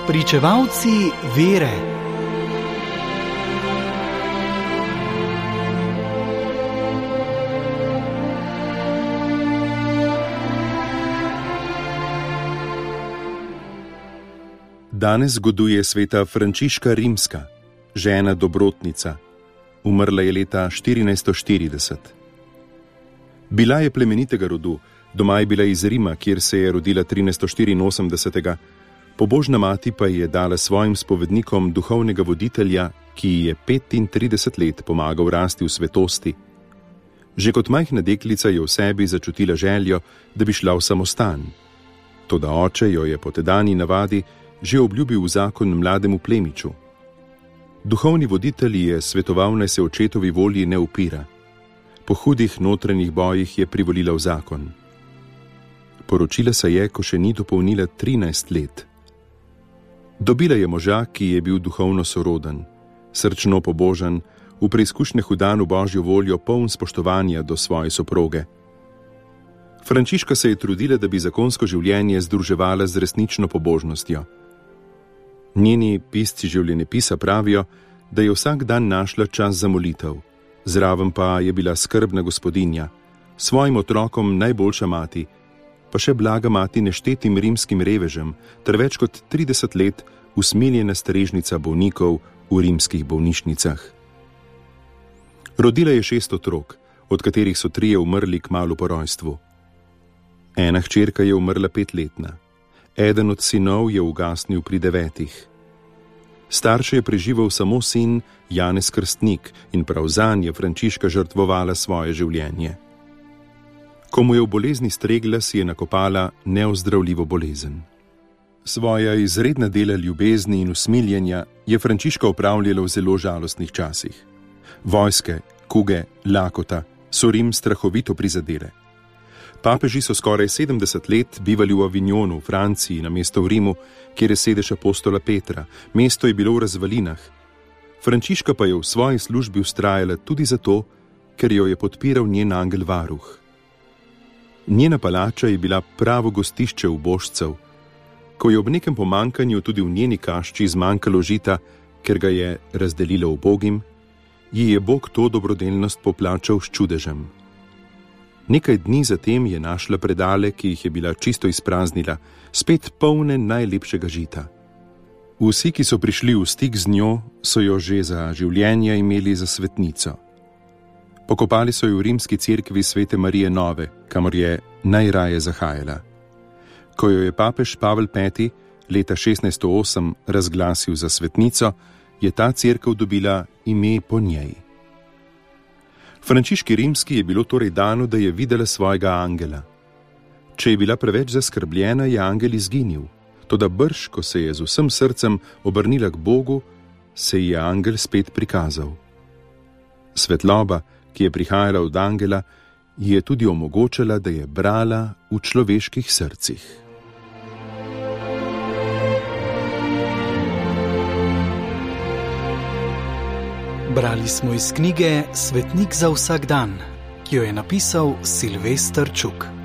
Pričevalci vere. Danes zgoduje sveta Frančiška Rimska, žena dobrotnica. Umrla je leta 1440. Bila je plemenitega rodu, doma je bila iz Rima, kjer se je rodila 1384. Pobožna mati pa je dala svojim spovednikom duhovnega voditelja, ki ji je 35 let pomagal rasti v svetosti. Že kot majhna deklica je v sebi začutila željo, da bi šla v samostan. Toda oče jo je po tedanji navadi že obljubil v zakon mlademu plemiču. Duhovni voditelj je svetoval, naj se očetovi volji ne upira. Po hudih notranjih bojih je privolila v zakon. Poročila se je, ko še ni dopolnila 13 let. Dobila je moža, ki je bil duhovno soroden, srčno pobožen, v preizkušnjah vdan v Božjo voljo, poln spoštovanja do svoje soproge. Frančiška se je trudila, da bi zakonsko življenje združevala z resnično pobožnostjo. Njeni pisci življenjepisa pravijo, da je vsak dan našla čas za molitev, zraven pa je bila skrbna gospodinja, svojim otrokom najboljša mati, pa še blaga mati neštetim rimskim revežem, ter več kot 30 let usmiljena strežnica bolnikov v rimskih bolnišnicah. Rodila je 6 otrok, od katerih so 3 umrli kmalu po rojstvu. Ena hčerka je umrla 5-letna, eden od sinov je ugasnil pri 9. Starše je preživel samo sin Janez Krstnik in prav zanj je Frančiška žrtvovala svoje življenje. Ko mu je v bolezni stregla, si je nakopala neozdravljivo bolezen. Svoja izredna dela ljubezni in usmiljenja je Frančiška opravljala v zelo žalostnih časih. Vojske, kuge, lakota so Rim strahovito prizadele. Papeži so skoraj 70 let bivali v Avignonu, v Franciji, namesto v Rimu, kjer je sedež apostola Petra. Mesto je bilo v razvalinah. Frančiška pa je v svoji službi vztrajala tudi zato, ker jo je podpiral njen angel varuh. Njena palača je bila pravo gostišče ubožcev. Ko je ob nekem pomankanju tudi v njeni kašči zmanjkalo žita, ker ga je razdelila ubogim, ji je Bog to dobrodelnost poplačal s čudežem. Nekaj dni zatem je našla predale, ki jih je bila čisto izpraznila, spet polne najlepšega žita. Vsi, ki so prišli v stik z njo, so jo že za življenja imeli za svetnico. Pokopali so jo v rimski cerkvi Svete Marije Nove, kamor je najraje zahajala. Ko jo je papež Pavel V. leta 1608 razglasil za svetnico, je ta cerkev dobila ime po njej. Frančiški Rimski je bilo torej dano, da je videla svojega angela. Če je bila preveč zaskrbljena, je angel izginil, toda brž, ko se je z vsem srcem obrnila k Bogu, se ji je angel spet prikazal. Svetloba, ki je prihajala od angela, ji je tudi omogočala, da je brala v človeških srcih. Brali smo iz knjige Svetnik za vsak dan, ki jo je napisal Silvester Čuk.